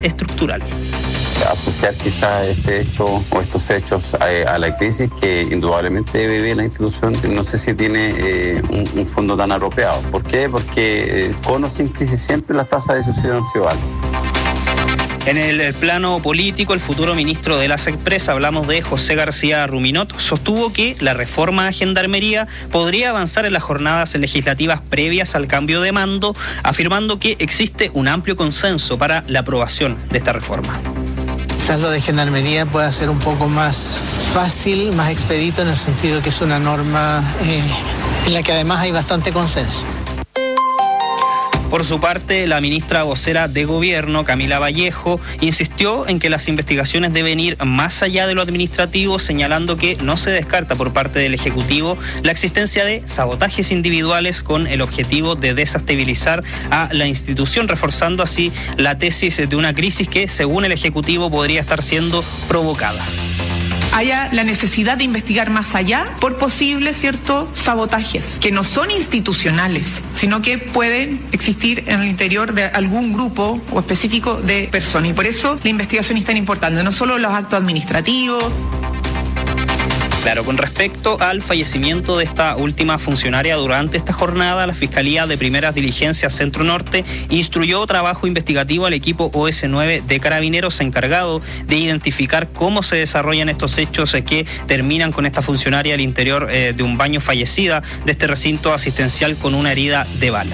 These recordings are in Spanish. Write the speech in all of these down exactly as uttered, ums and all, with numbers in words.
estructural. Asociar quizás este hecho o estos hechos a, a la crisis que indudablemente vive la institución, no sé si tiene eh, un, un fondo tan apropiado. ¿Por qué? Porque eh, con o sin crisis siempre las tasas de suicidio han sido altas. En el plano político, el futuro ministro de las Expresas, hablamos de José García Ruminot, sostuvo que la reforma a Gendarmería podría avanzar en las jornadas legislativas previas al cambio de mando, afirmando que existe un amplio consenso para la aprobación de esta reforma. Quizás lo de Gendarmería pueda ser un poco más fácil, más expedito, en el sentido que es una norma eh, en la que además hay bastante consenso. Por su parte, la ministra vocera de Gobierno, Camila Vallejo, insistió en que las investigaciones deben ir más allá de lo administrativo, señalando que no se descarta por parte del Ejecutivo la existencia de sabotajes individuales con el objetivo de desestabilizar a la institución, reforzando así la tesis de una crisis que, según el Ejecutivo, podría estar siendo provocada. Haya la necesidad de investigar más allá por posibles, ¿cierto?, sabotajes que no son institucionales, sino que pueden existir en el interior de algún grupo o específico de personas. Y por eso la investigación es tan importante, no solo los actos administrativos. Claro, con respecto al fallecimiento de esta última funcionaria durante esta jornada, la Fiscalía de Primeras Diligencias Centro Norte instruyó trabajo investigativo al equipo O S nueve de Carabineros encargado de identificar cómo se desarrollan estos hechos eh, que terminan con esta funcionaria al interior eh, de un baño fallecida de este recinto asistencial con una herida de bala.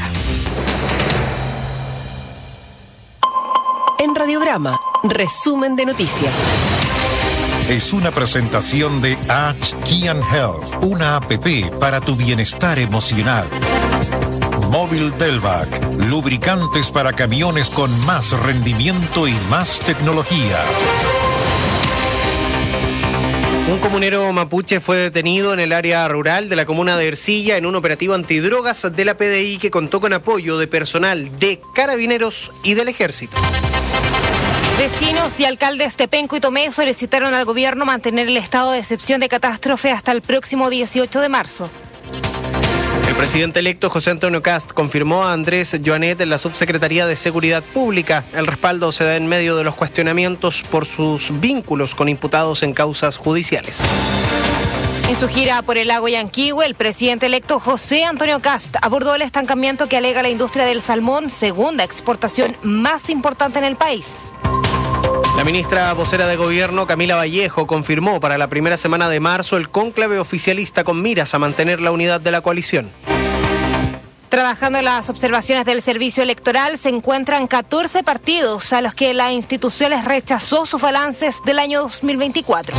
En Radiograma, resumen de noticias. Es una presentación de H. Kian Health, una app para tu bienestar emocional. Móvil Delvac, lubricantes para camiones con más rendimiento y más tecnología. Un comunero mapuche fue detenido en el área rural de la comuna de Ercilla en un operativo antidrogas de la P D I que contó con apoyo de personal de Carabineros y del Ejército. Vecinos y alcaldes de Penco y Tomé solicitaron al gobierno mantener el estado de excepción de catástrofe hasta el próximo dieciocho de marzo. El presidente electo José Antonio Kast confirmó a Andrés Joanet en la Subsecretaría de Seguridad Pública. El respaldo se da en medio de los cuestionamientos por sus vínculos con imputados en causas judiciales. En su gira por el lago Yanquihue, el presidente electo José Antonio Kast abordó el estancamiento que alega la industria del salmón, segunda exportación más importante en el país. La ministra vocera de Gobierno, Camila Vallejo, confirmó para la primera semana de marzo el cónclave oficialista con miras a mantener la unidad de la coalición. Trabajando en las observaciones del servicio electoral, se encuentran catorce partidos a los que la institución les rechazó sus balances del año dos mil veinticuatro.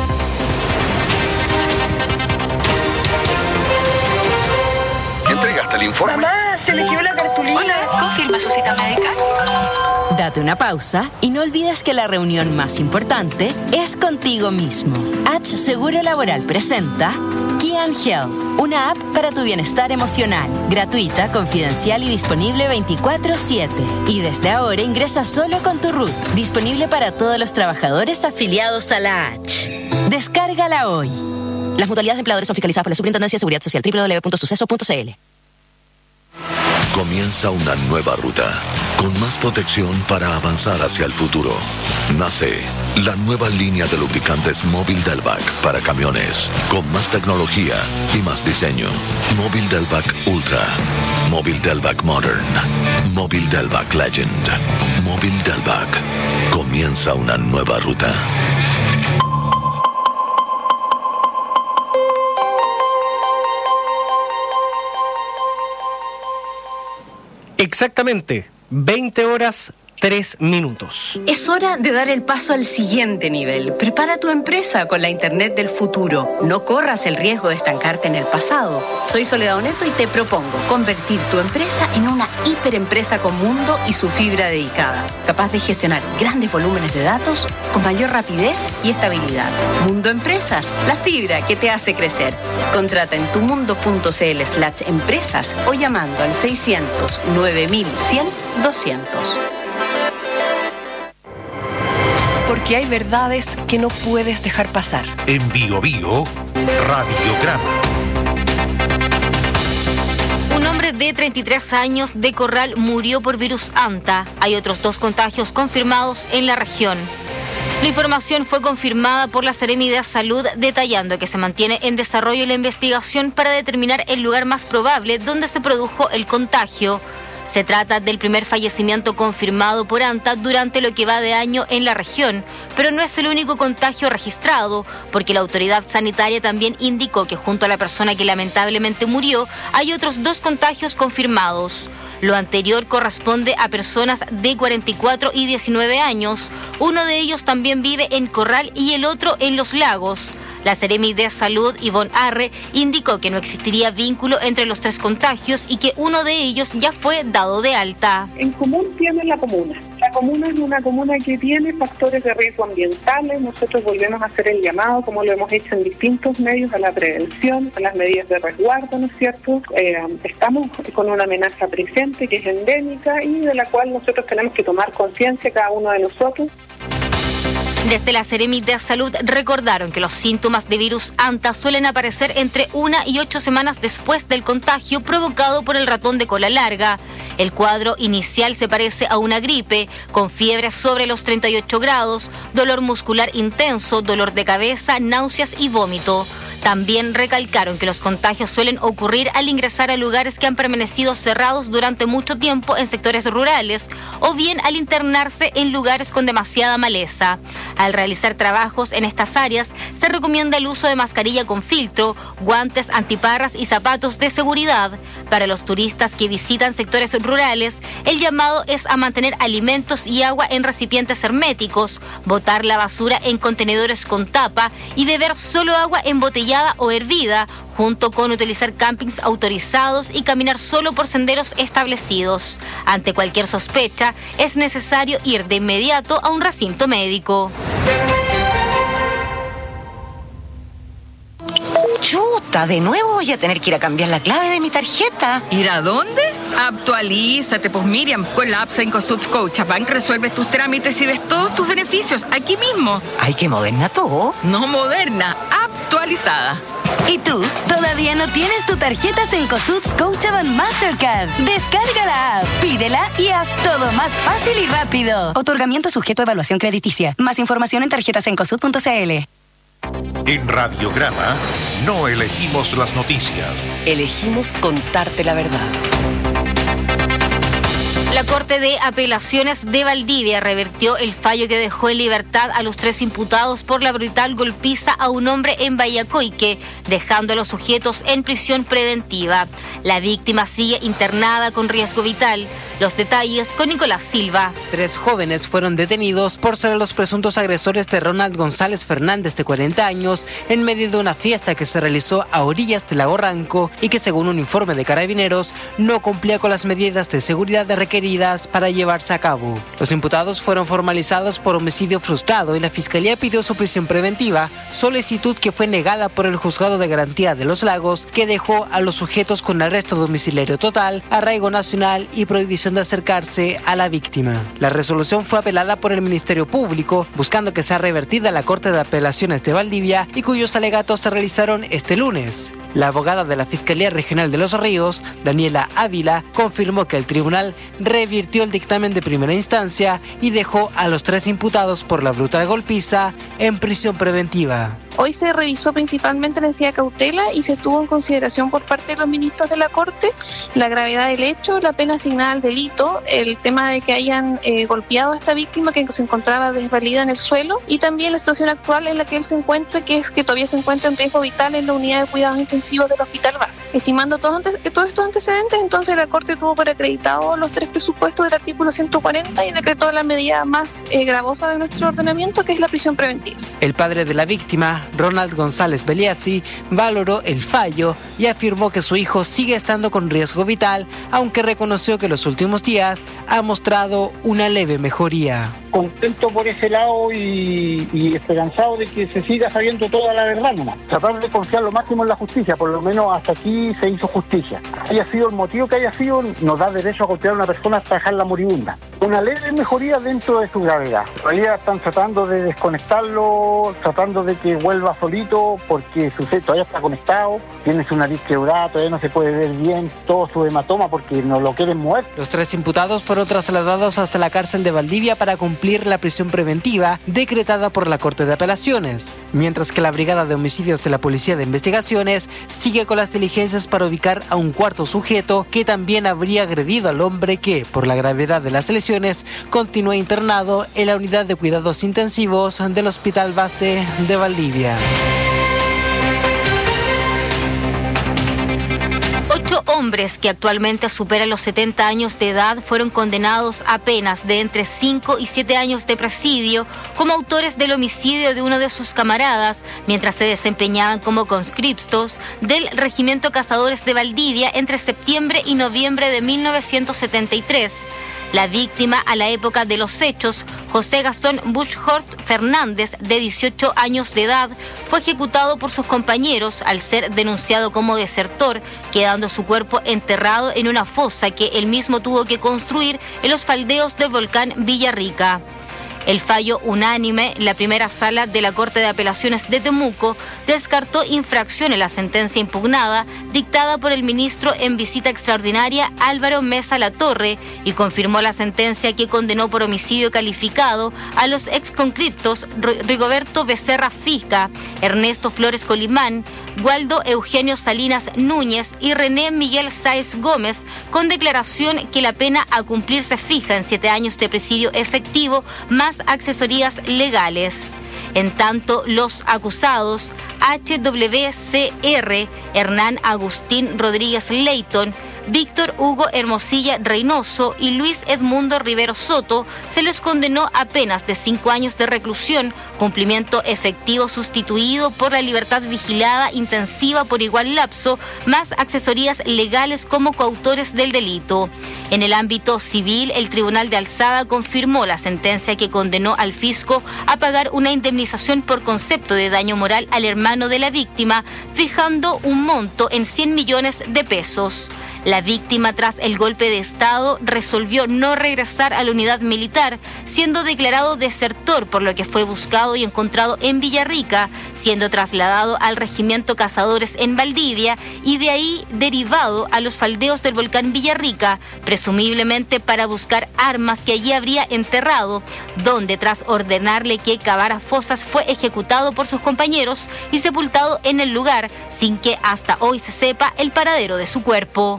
¿Entregaste el informe? Mamá, se le quedó la cartulina. Hola, ¿confirma su cita médica? Date una pausa y no olvides que la reunión más importante es contigo mismo. H Seguro Laboral presenta Kian Health, una app para tu bienestar emocional, gratuita, confidencial y disponible veinticuatro siete. Y desde ahora ingresa solo con tu R U T, disponible para todos los trabajadores afiliados a la H. Descárgala hoy. Las mutualidades de empleadores son fiscalizadas por la Superintendencia de Seguridad Social, doble u doble u doble u punto suceso punto c l. Comienza una nueva ruta, con más protección para avanzar hacia el futuro. Nace la nueva línea de lubricantes Móvil Delvac para camiones, con más tecnología y más diseño. Móvil Delvac Ultra, Móvil Delvac Modern, Móvil Delvac Legend, Móvil Delvac. Comienza una nueva ruta. Exactamente, veinte horas, tres minutos. Es hora de dar el paso al siguiente nivel. Prepara tu empresa con la Internet del futuro. No corras el riesgo de estancarte en el pasado. Soy Soledad Oneto y te propongo convertir tu empresa en una hiperempresa con mundo y su fibra dedicada, capaz de gestionar grandes volúmenes de datos con mayor rapidez y estabilidad. Mundo Empresas, la fibra que te hace crecer. Contrata en tumundo.cl slash empresas o llamando al seiscientos nueve mil cien doscientos. Porque hay verdades que no puedes dejar pasar. En Bio Bio, Radiograma. Un hombre de treinta y tres años de Corral murió por virus anta. Hay otros dos contagios confirmados en la región. La información fue confirmada por la Seremi de Salud, detallando que se mantiene en desarrollo la investigación para determinar el lugar más probable donde se produjo el contagio. Se trata del primer fallecimiento confirmado por anta durante lo que va de año en la región, pero no es el único contagio registrado, porque la autoridad sanitaria también indicó que junto a la persona que lamentablemente murió, hay otros dos contagios confirmados. Lo anterior corresponde a personas de cuarenta y cuatro y diecinueve años. Uno de ellos también vive en Corral y el otro en Los Lagos. La Seremi de Salud, Ivonne Arre, indicó que no existiría vínculo entre los tres contagios y que uno de ellos ya fue dado de alta. En común tiene la comuna. La comuna es una comuna que tiene factores de riesgo ambientales. Nosotros volvemos a hacer el llamado, como lo hemos hecho en distintos medios, a la prevención, a las medidas de resguardo, ¿no es cierto? Eh, estamos con una amenaza presente que es endémica y de la cual nosotros tenemos que tomar conciencia cada uno de nosotros. Desde la Seremi de Salud recordaron que los síntomas de virus anta suelen aparecer entre una y ocho semanas después del contagio provocado por el ratón de cola larga. El cuadro inicial se parece a una gripe, con fiebre sobre los treinta y ocho grados, dolor muscular intenso, dolor de cabeza, náuseas y vómito. También recalcaron que los contagios suelen ocurrir al ingresar a lugares que han permanecido cerrados durante mucho tiempo en sectores rurales o bien al internarse en lugares con demasiada maleza. Al realizar trabajos en estas áreas, se recomienda el uso de mascarilla con filtro, guantes, antiparras y zapatos de seguridad. Para los turistas que visitan sectores rurales, el llamado es a mantener alimentos y agua en recipientes herméticos, botar la basura en contenedores con tapa y beber solo agua embotellada o hervida, junto con utilizar campings autorizados y caminar solo por senderos establecidos. Ante cualquier sospecha, es necesario ir de inmediato a un recinto médico. Chuta, de nuevo voy a tener que ir a cambiar la clave de mi tarjeta. ¿Ir a dónde? Actualízate, pues Miriam, con la app Cencosud Scotiabank resuelves tus trámites y ves todos tus beneficios aquí mismo. Ay, qué moderna todo. No moderna, actualizada. ¿Y tú? ¿Todavía no tienes tu tarjeta Cencosud Scotiabank Mastercard? Descarga la app, pídela y haz todo más fácil y rápido. Otorgamiento sujeto a evaluación crediticia. Más información en tarjetas cencosud punto c l. En Radiograma no elegimos las noticias. Elegimos contarte la verdad. La Corte de Apelaciones de Valdivia revirtió el fallo que dejó en libertad a los tres imputados por la brutal golpiza a un hombre en Bayacoique, dejando a los sujetos en prisión preventiva. La víctima sigue internada con riesgo vital. Los detalles con Nicolás Silva. Tres jóvenes fueron detenidos por ser los presuntos agresores de Ronald González Fernández, de cuarenta años, en medio de una fiesta que se realizó a orillas de Lago Ranco y que, según un informe de Carabineros, no cumplía con las medidas de seguridad requeridas para llevarse a cabo. Los imputados fueron formalizados por homicidio frustrado y la Fiscalía pidió su prisión preventiva, solicitud que fue negada por el Juzgado de Garantía de Los Lagos, que dejó a los sujetos con arresto domiciliario total, arraigo nacional y prohibición de acercarse a la víctima. La resolución fue apelada por el Ministerio Público, buscando que sea revertida a la Corte de Apelaciones de Valdivia y cuyos alegatos se realizaron este lunes. La abogada de la Fiscalía Regional de Los Ríos, Daniela Ávila, confirmó que el tribunal revirtió el dictamen de primera instancia y dejó a los tres imputados por la brutal golpiza en prisión preventiva. Hoy se revisó principalmente la necesidad de cautela y se tuvo en consideración por parte de los ministros de la Corte la gravedad del hecho, la pena asignada al delito, el tema de que hayan eh, golpeado a esta víctima que se encontraba desvalida en el suelo y también la situación actual en la que él se encuentra, que es que todavía se encuentra en riesgo vital en la unidad de cuidados intensivos del Hospital Base. Estimando todos, antes, todos estos antecedentes, entonces la Corte tuvo por acreditado los tres presupuestos del artículo ciento cuarenta y decretó la medida más eh, gravosa de nuestro ordenamiento, que es la prisión preventiva. El padre de la víctima, Ronald González Beliazzi, valoró el fallo y afirmó que su hijo sigue estando con riesgo vital, aunque reconoció que en los últimos días ha mostrado una leve mejoría. contento por ese lado y, y esperanzado de que se siga sabiendo toda la verdad nomás. Tratar de confiar lo máximo en la justicia, por lo menos hasta aquí se hizo justicia. Haya sido el motivo que haya sido, nos da derecho a golpear a una persona hasta dejarla moribunda. Una leve mejoría dentro de su gravedad. En realidad están tratando de desconectarlo, tratando de que vuelva solito, porque su sexo todavía está conectado, tiene su nariz quebrada, todavía no se puede ver bien todo su hematoma porque no lo quieren mover. Los tres imputados fueron trasladados hasta la cárcel de Valdivia para cumplir la prisión preventiva decretada por la Corte de Apelaciones, mientras que la Brigada de Homicidios de la Policía de Investigaciones sigue con las diligencias para ubicar a un cuarto sujeto que también habría agredido al hombre que, por la gravedad de las lesiones, continúa internado en la unidad de cuidados intensivos del Hospital Base de Valdivia. Ocho hombres que actualmente superan los setenta años de edad fueron condenados a penas de entre cinco y siete años de presidio como autores del homicidio de uno de sus camaradas mientras se desempeñaban como conscriptos del Regimiento Cazadores de Valdivia entre septiembre y noviembre de mil novecientos setenta y tres. La víctima a la época de los hechos, José Gastón Buchhort Fernández, de dieciocho años de edad, fue ejecutado por sus compañeros al ser denunciado como desertor, quedando su cuerpo enterrado en una fosa que él mismo tuvo que construir en los faldeos del volcán Villarrica. El fallo unánime, la primera sala de la Corte de Apelaciones de Temuco, descartó infracción en la sentencia impugnada dictada por el ministro en visita extraordinaria Álvaro Mesa Latorre y confirmó la sentencia que condenó por homicidio calificado a los exconscriptos Rigoberto Becerra Fica, Ernesto Flores Colimán, Waldo Eugenio Salinas Núñez y René Miguel Sáez Gómez, con declaración que la pena a cumplir se fija en siete años de presidio efectivo más accesorías legales. En tanto, los acusados H W C R, Hernán Agustín Rodríguez Leighton, Víctor Hugo Hermosilla Reynoso y Luis Edmundo Rivero Soto se les condenó a penas de cinco años de reclusión, cumplimiento efectivo sustituido por la libertad vigilada intensiva por igual lapso, más accesorías legales como coautores del delito. En el ámbito civil, el Tribunal de Alzada confirmó la sentencia que condenó al fisco a pagar una indemnización por concepto de daño moral al hermano de la víctima, fijando un monto en cien millones de pesos. La víctima, tras el golpe de Estado, resolvió no regresar a la unidad militar, siendo declarado desertor, por lo que fue buscado y encontrado en Villarrica, siendo trasladado al Regimiento Cazadores en Valdivia y de ahí derivado a los faldeos del volcán Villarrica, presumiblemente para buscar armas que allí habría enterrado, donde tras ordenarle que cavara fosas fue ejecutado por sus compañeros y sepultado en el lugar, sin que hasta hoy se sepa el paradero de su cuerpo.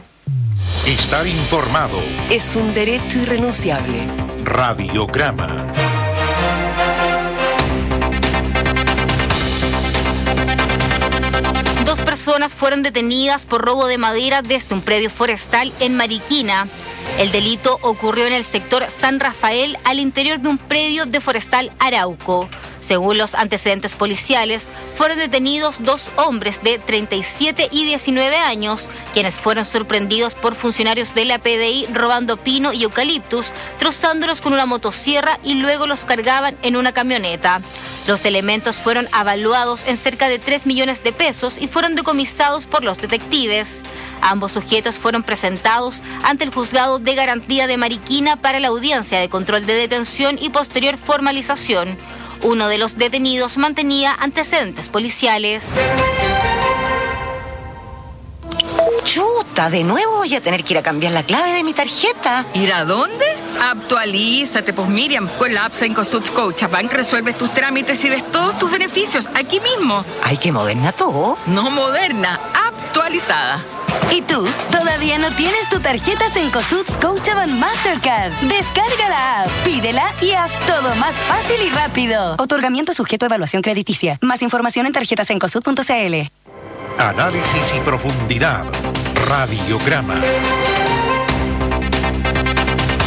Estar informado es un derecho irrenunciable. Radiograma. Dos personas fueron detenidas por robo de madera desde un predio forestal en Mariquina. El delito ocurrió en el sector San Rafael, al interior de un predio de Forestal Arauco. Según los antecedentes policiales, fueron detenidos dos hombres de treinta y siete y diecinueve años, quienes fueron sorprendidos por funcionarios de la P D I robando pino y eucaliptus, trozándolos con una motosierra y luego los cargaban en una camioneta. Los elementos fueron avaluados en cerca de tres millones de pesos y fueron decomisados por los detectives. Ambos sujetos fueron presentados ante el juzgado de garantía de Mariquina para la audiencia de control de detención y posterior formalización. Uno de los detenidos mantenía antecedentes policiales. Chuta, de nuevo voy a tener que ir a cambiar la clave de mi tarjeta. ¿Ir a dónde? Actualízate, pues Miriam. Con la app Cencosud Scotiabank resuelves tus trámites y ves todos tus beneficios aquí mismo. Ay, qué moderna todo. No moderna, actualizada. ¿Y tú? ¿Todavía no tienes tu tarjeta Cencosud Scotiabank Mastercard? Descarga la app, pídela y haz todo más fácil y rápido. Otorgamiento sujeto a evaluación crediticia. Más información en tarjetas cencosud punto c l. Análisis y profundidad. Radiograma.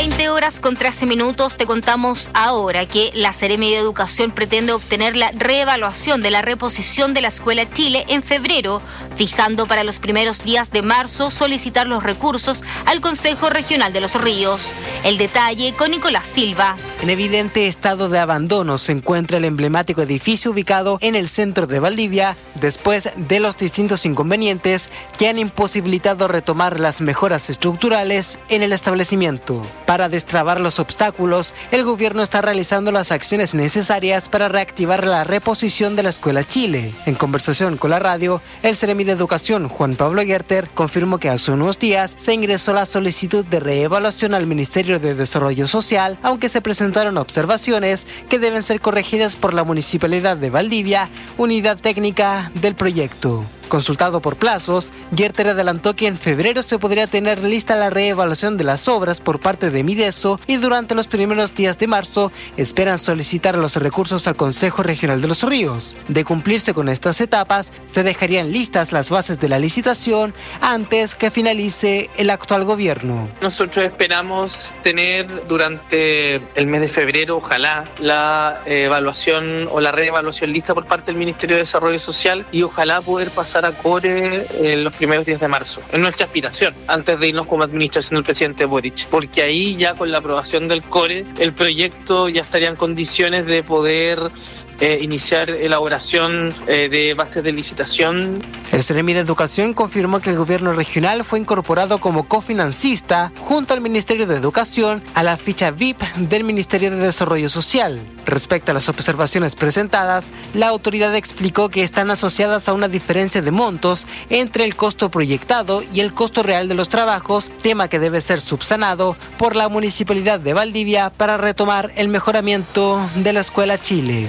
veinte horas con trece minutos, te contamos ahora que la Seremi de Educación pretende obtener la reevaluación de la reposición de la Escuela Chile en febrero, fijando para los primeros días de marzo solicitar los recursos al Consejo Regional de Los Ríos. El detalle con Nicolás Silva. En evidente estado de abandono se encuentra el emblemático edificio ubicado en el centro de Valdivia, después de los distintos inconvenientes que han imposibilitado retomar las mejoras estructurales en el establecimiento. Para destrabar los obstáculos, el gobierno está realizando las acciones necesarias para reactivar la reposición de la Escuela Chile. En conversación con la radio, el Seremi de Educación, Juan Pablo Gerter, confirmó que hace unos días se ingresó la solicitud de reevaluación al Ministerio de Desarrollo Social, aunque se presentaron observaciones que deben ser corregidas por la Municipalidad de Valdivia, unidad técnica del proyecto. Consultado por plazos, Gerter adelantó que en febrero se podría tener lista la reevaluación de las obras por parte de Mideso y durante los primeros días de marzo esperan solicitar los recursos al Consejo Regional de Los Ríos. De cumplirse con estas etapas, se dejarían listas las bases de la licitación antes que finalice el actual gobierno. Nosotros esperamos tener durante el mes de febrero, ojalá, la evaluación o la reevaluación lista por parte del Ministerio de Desarrollo Social y ojalá poder pasar a core en los primeros días de marzo. Es nuestra aspiración, antes de irnos como administración del presidente Boric, porque ahí ya con la aprobación del core, el proyecto ya estaría en condiciones de poder Eh, iniciar elaboración eh, de bases de licitación. El Seremi de Educación confirmó que el gobierno regional fue incorporado como cofinancista junto al Ministerio de Educación a la ficha V I P del Ministerio de Desarrollo Social. Respecto a las observaciones presentadas, la autoridad explicó que están asociadas a una diferencia de montos entre el costo proyectado y el costo real de los trabajos, tema que debe ser subsanado por la Municipalidad de Valdivia para retomar el mejoramiento de la Escuela Chile.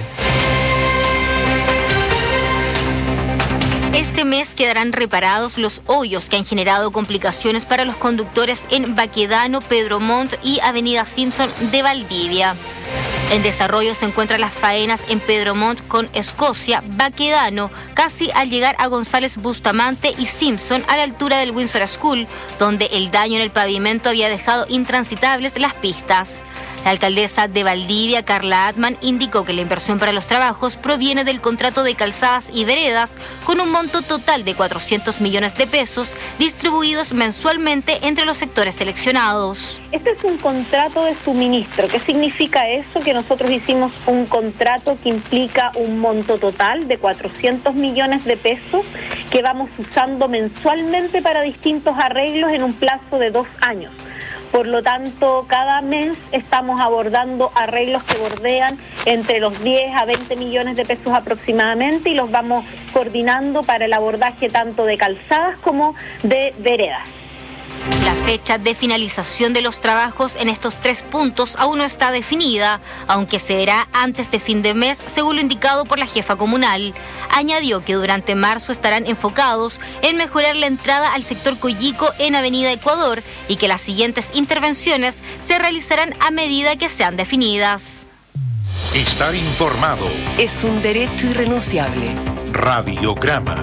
Este mes quedarán reparados los hoyos que han generado complicaciones para los conductores en Baquedano, Pedro Montt y Avenida Simpson de Valdivia. En desarrollo se encuentran las faenas en Pedro Montt con Escocia, Baquedano, casi al llegar a González Bustamante y Simpson a la altura del Windsor School, donde el daño en el pavimento había dejado intransitables las pistas. La alcaldesa de Valdivia, Carla Atman, indicó que la inversión para los trabajos proviene del contrato de calzadas y veredas con un monto total de cuatrocientos millones de pesos distribuidos mensualmente entre los sectores seleccionados. Este es un contrato de suministro. ¿Qué significa eso? Que nosotros hicimos un contrato que implica un monto total de cuatrocientos millones de pesos que vamos usando mensualmente para distintos arreglos en un plazo de dos años. Por lo tanto, cada mes estamos abordando arreglos que bordean entre los diez a veinte millones de pesos aproximadamente y los vamos coordinando para el abordaje tanto de calzadas como de veredas. La fecha de finalización de los trabajos en estos tres puntos aún no está definida, aunque será antes de fin de mes, según lo indicado por la jefa comunal. Añadió que durante marzo estarán enfocados en mejorar la entrada al sector Coyico en Avenida Ecuador y que las siguientes intervenciones se realizarán a medida que sean definidas. Estar informado es un derecho irrenunciable. Radiograma.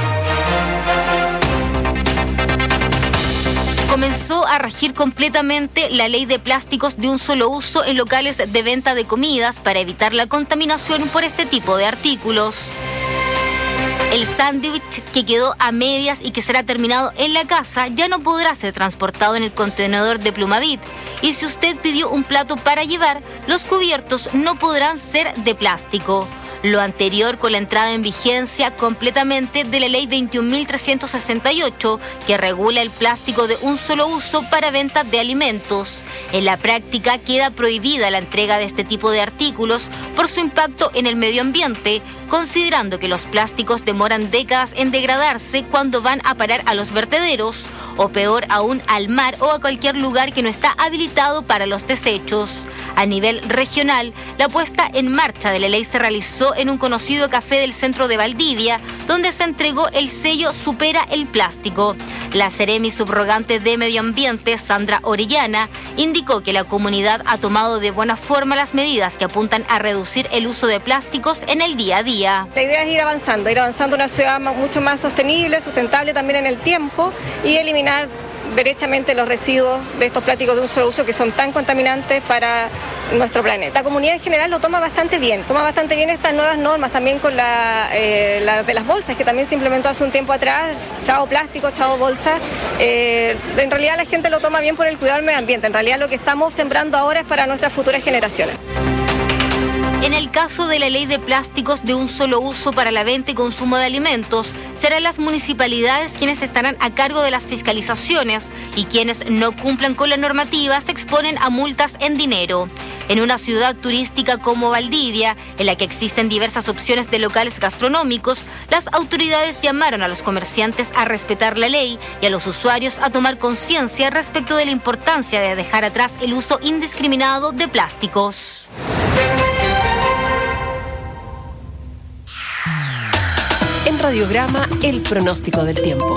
Comenzó a regir completamente la ley de plásticos de un solo uso en locales de venta de comidas para evitar la contaminación por este tipo de artículos. El sándwich que quedó a medias y que será terminado en la casa ya no podrá ser transportado en el contenedor de Plumavit. Y si usted pidió un plato para llevar, los cubiertos no podrán ser de plástico. Lo anterior con la entrada en vigencia completamente de la Ley veintiún mil trescientos sesenta y ocho, que regula el plástico de un solo uso para venta de alimentos. En la práctica queda prohibida la entrega de este tipo de artículos por su impacto en el medio ambiente, considerando que los plásticos demoran décadas en degradarse cuando van a parar a los vertederos, o peor aún al mar o a cualquier lugar que no está habilitado para los desechos. A nivel regional, la puesta en marcha de la ley se realizó en un conocido café del centro de Valdivia, donde se entregó el sello Supera el Plástico. La Seremi subrogante de Medio Ambiente, Sandra Orellana, indicó que la comunidad ha tomado de buena forma las medidas que apuntan a reducir el uso de plásticos en el día a día. La idea es ir avanzando, ir avanzando a una ciudad mucho más sostenible, sustentable también en el tiempo y eliminar derechamente los residuos de estos plásticos de un solo uso que son tan contaminantes para nuestro planeta. La comunidad en general lo toma bastante bien, toma bastante bien estas nuevas normas, también con la, eh, la de las bolsas, que también se implementó hace un tiempo atrás, chao plástico, chao bolsa. Eh, en realidad la gente lo toma bien por el cuidado del medio ambiente, en realidad lo que estamos sembrando ahora es para nuestras futuras generaciones. En el caso de la ley de plásticos de un solo uso para la venta y consumo de alimentos, serán las municipalidades quienes estarán a cargo de las fiscalizaciones y quienes no cumplan con la normativa se exponen a multas en dinero. En una ciudad turística como Valdivia, en la que existen diversas opciones de locales gastronómicos, las autoridades llamaron a los comerciantes a respetar la ley y a los usuarios a tomar conciencia respecto de la importancia de dejar atrás el uso indiscriminado de plásticos. En Radiograma, el pronóstico del tiempo.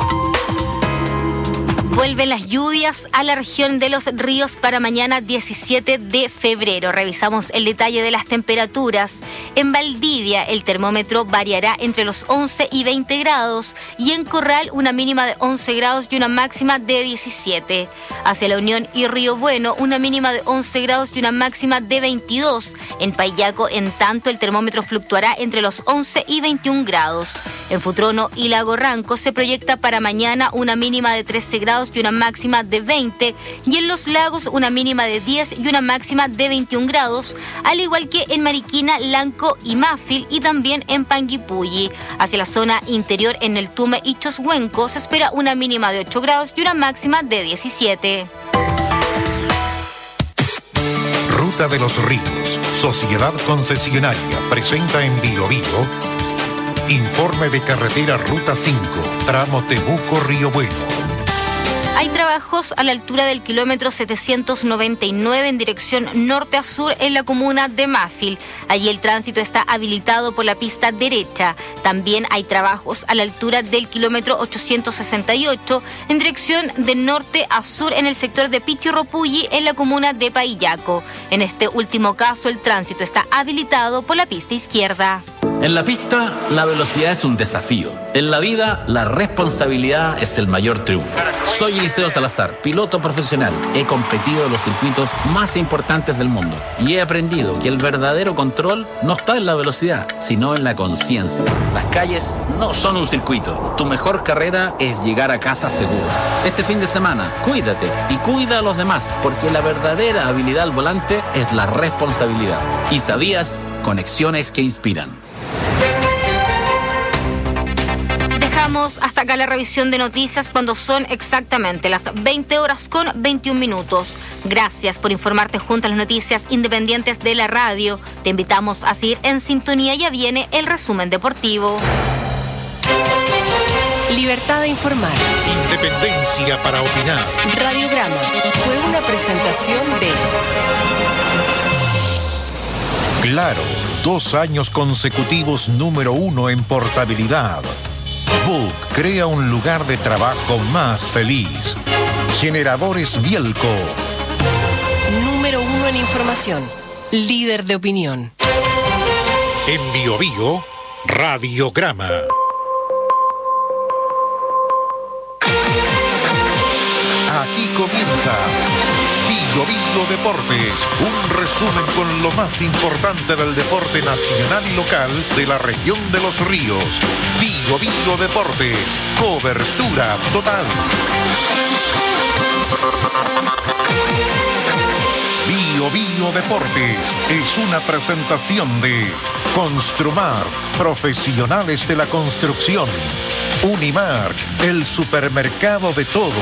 Vuelven las lluvias a la región de los ríos para mañana diecisiete de febrero. Revisamos el detalle de las temperaturas. En Valdivia el termómetro variará entre los once y veinte grados y en Corral una mínima de once grados y una máxima de diecisiete. Hacia La Unión y Río Bueno una mínima de once grados y una máxima de veintidós. En Payaco, en tanto, el termómetro fluctuará entre los once y veintiún grados. En Futrono y Lago Ranco se proyecta para mañana una mínima de trece grados y una máxima de veinte, y en Los Lagos una mínima de diez y una máxima de veintiún grados, al igual que en Mariquina, Lanco y Mafil, y también en Panguipulli. Hacia la zona interior, en el Tume y Choshuenco, se espera una mínima de ocho grados y una máxima de diecisiete. Ruta de los Ríos, Sociedad Concesionaria, presenta en Bio Bio informe de carretera Ruta cinco, tramo Temuco-Río Bueno. Hay trabajos a la altura del kilómetro setecientos noventa y nueve en dirección norte a sur en la comuna de Mafil. Allí el tránsito está habilitado por la pista derecha. También hay trabajos a la altura del kilómetro ochocientos sesenta y ocho en dirección de norte a sur en el sector de Pichirropulli en la comuna de Paillaco. En este último caso el tránsito está habilitado por la pista izquierda. En la pista, la velocidad es un desafío. En la vida, la responsabilidad es el mayor triunfo. Soy Eliseo Salazar, piloto profesional. He competido en los circuitos más importantes del mundo y he aprendido que el verdadero control no está en la velocidad, sino en la conciencia. Las calles no son un circuito. Tu mejor carrera es llegar a casa seguro. Este fin de semana, cuídate y cuida a los demás, porque la verdadera habilidad al volante es la responsabilidad. ¿Y sabías? Conexiones que inspiran. Dejamos hasta acá la revisión de noticias cuando son exactamente las veinte horas con veintiún minutos. Gracias por informarte junto a las noticias independientes de la radio. Te invitamos a seguir en sintonía. Ya viene el resumen deportivo. Libertad de informar. Independencia para opinar. Radiograma fue una presentación de Claro, dos años consecutivos número uno en portabilidad. Book crea un lugar de trabajo más feliz. Generadores Bielco. Número uno en información. Líder de opinión. En Bio Bio, Radiograma. Aquí comienza Bio Bio Deportes, un resumen con lo más importante del deporte nacional y local de la región de los ríos. Bio Bio Deportes, cobertura total. Bio Bio Deportes es una presentación de Construmar, profesionales de la construcción. Unimark, el supermercado de todos.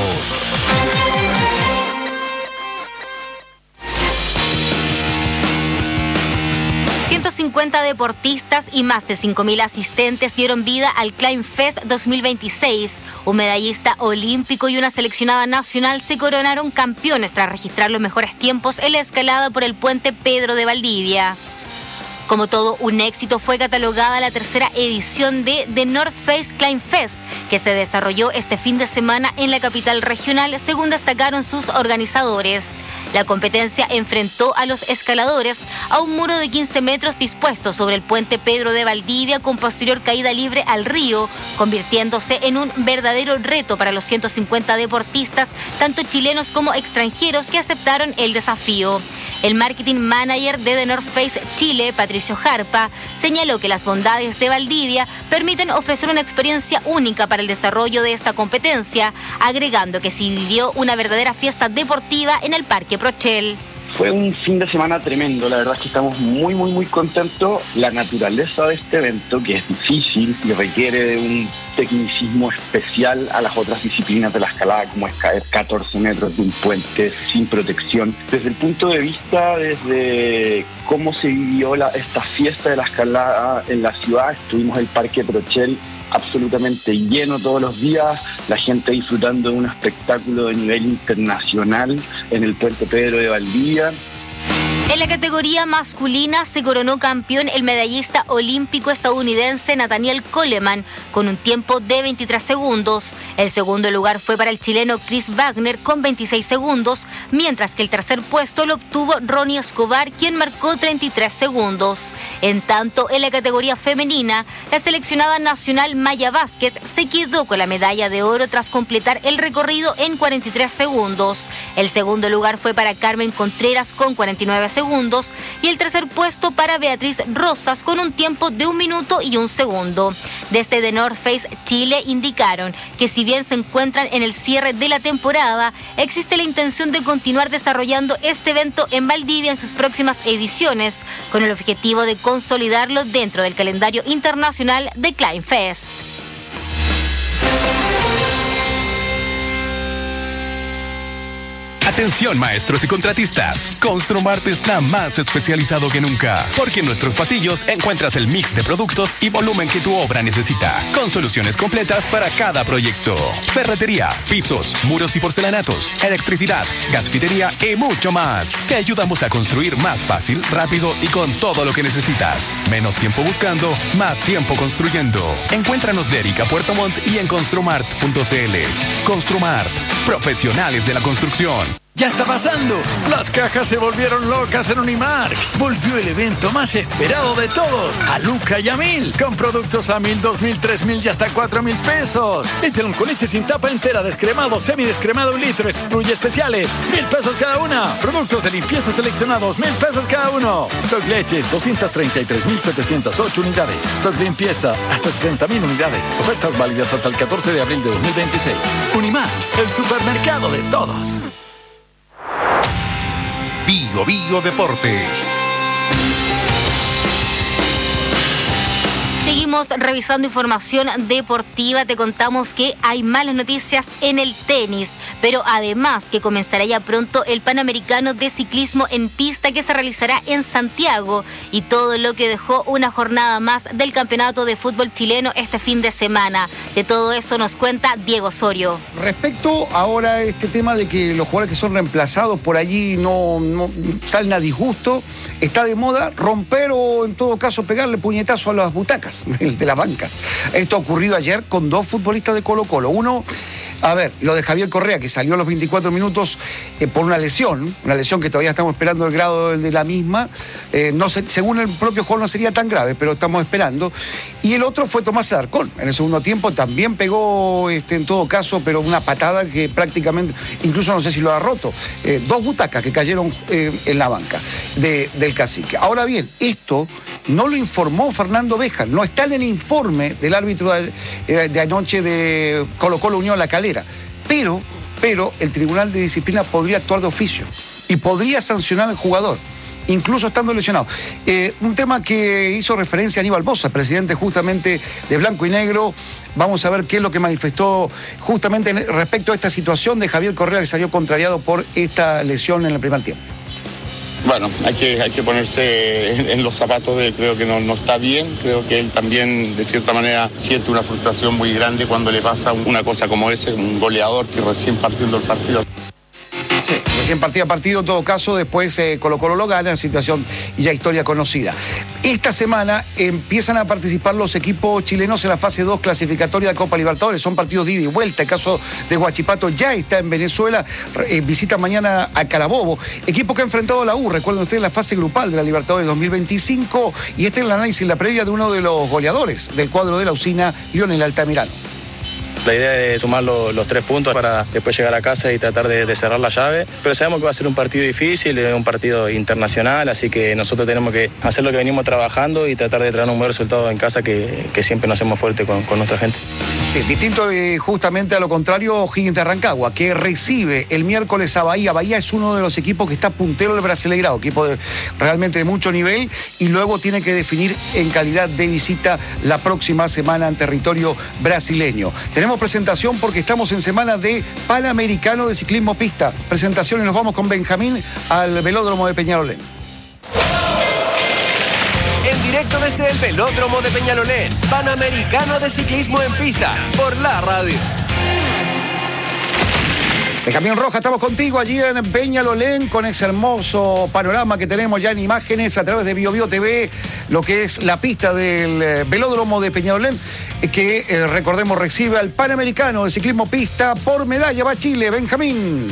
ciento cincuenta deportistas y más de cinco mil asistentes dieron vida al Climb Fest dos mil veintiséis. Un medallista olímpico y una seleccionada nacional se coronaron campeones tras registrar los mejores tiempos en la escalada por el puente Pedro de Valdivia. Como todo un éxito, fue catalogada la tercera edición de The North Face Climb Fest, que se desarrolló este fin de semana en la capital regional, según destacaron sus organizadores. La competencia enfrentó a los escaladores a un muro de quince metros dispuesto sobre el puente Pedro de Valdivia con posterior caída libre al río, convirtiéndose en un verdadero reto para los ciento cincuenta deportistas, tanto chilenos como extranjeros, que aceptaron el desafío. El marketing manager de The North Face Chile, Patricio Jarpa, señaló que las bondades de Valdivia permiten ofrecer una experiencia única para el desarrollo de esta competencia, agregando que se vivió una verdadera fiesta deportiva en el Parque Prochel. Fue un fin de semana tremendo, la verdad es que estamos muy, muy, muy contentos. La naturaleza de este evento, que es difícil y requiere de un tecnicismo especial a las otras disciplinas de la escalada, como es caer catorce metros de un puente sin protección. Desde el punto de vista, desde cómo se vivió la, esta fiesta de la escalada en la ciudad, estuvimos en el Parque Prochel absolutamente lleno todos los días, la gente disfrutando de un espectáculo de nivel internacional en el puente Pedro de Valdivia. En la categoría masculina se coronó campeón el medallista olímpico estadounidense Nathaniel Coleman con un tiempo de veintitrés segundos. El segundo lugar fue para el chileno Chris Wagner con veintiséis segundos, mientras que el tercer puesto lo obtuvo Ronnie Escobar, quien marcó treinta y tres segundos. En tanto, en la categoría femenina, la seleccionada nacional Maya Vázquez se quedó con la medalla de oro tras completar el recorrido en cuarenta y tres segundos. El segundo lugar fue para Carmen Contreras con cuarenta y nueve segundos. segundos y el tercer puesto para Beatriz Rosas con un tiempo de un minuto y un segundo. Desde The North Face Chile indicaron que si bien se encuentran en el cierre de la temporada, existe la intención de continuar desarrollando este evento en Valdivia en sus próximas ediciones, con el objetivo de consolidarlo dentro del calendario internacional de Climb Fest. Atención maestros y contratistas, Construmart está más especializado que nunca, porque en nuestros pasillos encuentras el mix de productos y volumen que tu obra necesita, con soluciones completas para cada proyecto. Ferretería, pisos, muros y porcelanatos, electricidad, gasfitería y mucho más. Te ayudamos a construir más fácil, rápido y con todo lo que necesitas. Menos tiempo buscando, más tiempo construyendo. Encuéntranos de Erika Puerto Montt y en construmart punto c l. Construmart, profesionales de la construcción. ¡Ya está pasando! Las cajas se volvieron locas en Unimark. Volvió el evento más esperado de todos, a Luca y a Mil, con productos a mil, dos mil, tres mil y hasta cuatro mil pesos. Échelon con leche sin tapa entera, descremado, semidescremado un litro, excluye especiales, mil pesos cada una. Productos de limpieza seleccionados, mil pesos cada uno. Stock leches, doscientas treinta y tres mil setecientas ocho unidades. Stock limpieza, hasta sesenta mil unidades. Ofertas válidas hasta el catorce de abril de dos mil veintiséis. Unimark, el supermercado de todos. Bio Bio Deportes. Seguimos revisando información deportiva. Te contamos que hay malas noticias en el tenis, pero además que comenzará ya pronto el Panamericano de Ciclismo en Pista, que se realizará en Santiago, y todo lo que dejó una jornada más del Campeonato de Fútbol Chileno este fin de semana. De todo eso nos cuenta Diego Osorio. Respecto ahora a este tema de que los jugadores que son reemplazados por allí no, no salen a disgusto, está de moda romper o en todo caso pegarle puñetazo a las butacas de, de las bancas. Esto ha ocurrido ayer con dos futbolistas de Colo-Colo. Uno, a ver, lo de Javier Correa, que salió a los veinticuatro minutos eh, por una lesión, una lesión que todavía estamos esperando el grado de la misma. Eh, no sé, según el propio jugador no sería tan grave, pero estamos esperando. Y el otro fue Tomás Alarcón. En el segundo tiempo también pegó, este, en todo caso, pero una patada que prácticamente, incluso no sé si lo ha roto. Eh, dos butacas que cayeron eh, en la banca de, del Cacique. Ahora bien, esto no lo informó Fernando Béjar, no está en el informe del árbitro de, de anoche de Colo-Colo Unión La Calera, pero, pero el Tribunal de Disciplina podría actuar de oficio y podría sancionar al jugador, incluso estando lesionado. Eh, un tema que hizo referencia a Aníbal Bosa, presidente justamente de Blanco y Negro. Vamos a ver qué es lo que manifestó justamente respecto a esta situación de Javier Correa, que salió contrariado por esta lesión en el primer tiempo. Bueno, hay que, hay que ponerse en, en los zapatos de, creo que no, no está bien, creo que él también de cierta manera siente una frustración muy grande cuando le pasa una cosa como ese, un goleador que recién partiendo el partido. Sí, Recién partido a partido, en todo caso, después eh, Colo Colo lo gana, situación y ya historia conocida. Esta semana empiezan a participar los equipos chilenos en la fase dos clasificatoria de Copa Libertadores. Son partidos de ida y vuelta. El caso de Huachipato ya está en Venezuela. Eh, visita mañana a Carabobo. Equipo que ha enfrentado a la U, recuerden ustedes, la fase grupal de la Libertadores dos mil veinticinco. Y este es el análisis, la previa de uno de los goleadores del cuadro de la Usina, Lionel Altamirano. La idea es sumar los, los tres puntos para después llegar a casa y tratar de, de cerrar la llave. Pero sabemos que va a ser un partido difícil, es un partido internacional, así que nosotros tenemos que hacer lo que venimos trabajando y tratar de traer un buen resultado en casa, que, que siempre nos hacemos fuerte con, con nuestra gente. Sí, distinto eh, justamente a lo contrario, Higgins de Rancagua, que recibe el miércoles a Bahía. Bahía es uno de los equipos que está puntero del Brasileirao, equipo de, realmente de mucho nivel, y luego tiene que definir en calidad de visita la próxima semana en territorio brasileño. Tenemos presentación porque estamos en semana de Panamericano de Ciclismo Pista. Presentación y nos vamos con Benjamín al velódromo de Peñalolén. En directo desde el velódromo de Peñalolén, Panamericano de Ciclismo en Pista, por la radio. Benjamín Rojas, estamos contigo allí en Peñalolén con ese hermoso panorama que tenemos ya en imágenes a través de Bio Bio T V, lo que es la pista del eh, velódromo de Peñalolén, eh, que eh, recordemos recibe al Panamericano de Ciclismo Pista por medalla. Va Chile, Benjamín.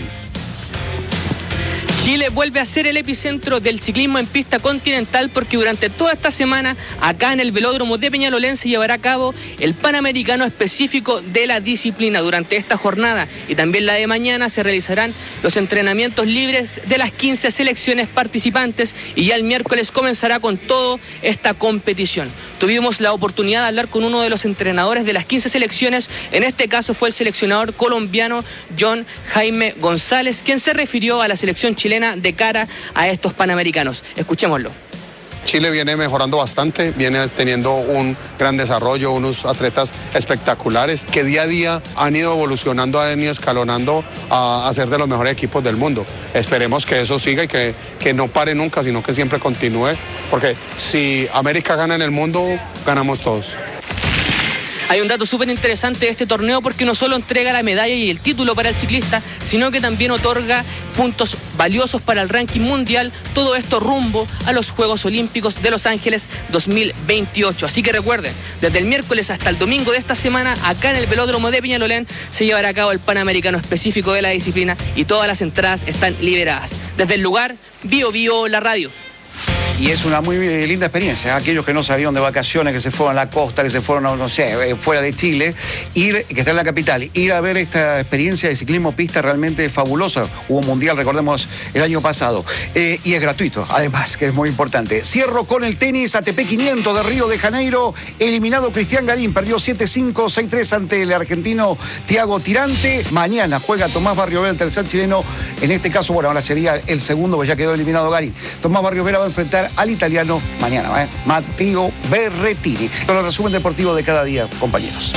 Chile vuelve a ser el epicentro del ciclismo en pista continental, porque durante toda esta semana acá en el velódromo de Peñalolén se llevará a cabo el Panamericano específico de la disciplina. Durante esta jornada y también la de mañana se realizarán los entrenamientos libres de las quince selecciones participantes y ya el miércoles comenzará con todo esta competición. Tuvimos la oportunidad de hablar con uno de los entrenadores de las quince selecciones, en este caso fue el seleccionador colombiano John Jaime González, quien se refirió a la selección chilena de cara a estos Panamericanos. Escuchémoslo. Chile viene mejorando bastante, viene teniendo un gran desarrollo, unos atletas espectaculares que día a día han ido evolucionando, han ido escalonando a, a ser de los mejores equipos del mundo. Esperemos que eso siga y que, que no pare nunca, sino que siempre continúe, porque si América gana en el mundo, ganamos todos. Hay un dato súper interesante de este torneo, porque no solo entrega la medalla y el título para el ciclista, sino que también otorga puntos valiosos para el ranking mundial, todo esto rumbo a los Juegos Olímpicos de Los Ángeles dos mil veintiocho. Así que recuerden, desde el miércoles hasta el domingo de esta semana, acá en el velódromo de Peñalolén se llevará a cabo el Panamericano específico de la disciplina y todas las entradas están liberadas. Desde el lugar, Bio Bio, la radio. Y es una muy linda experiencia. Aquellos que no salieron de vacaciones, que se fueron a la costa, que se fueron, no sé, fuera de Chile, ir, que está en la capital, ir a ver esta experiencia de ciclismo pista realmente fabulosa. Hubo mundial, recordemos, el año pasado. Eh, y es gratuito, además, que es muy importante. Cierro con el tenis. A T P quinientos de Río de Janeiro. Eliminado Cristian Garín. Perdió siete cinco, seis tres ante el argentino Thiago Tirante. Mañana juega Tomás Barriobera, el tercer chileno. En este caso, bueno, ahora sería el segundo, pues ya quedó eliminado Garín. Tomás Barriobera va a enfrentar al italiano mañana, ¿eh? Matteo Berrettini. Con el resumen deportivo de cada día, compañeros.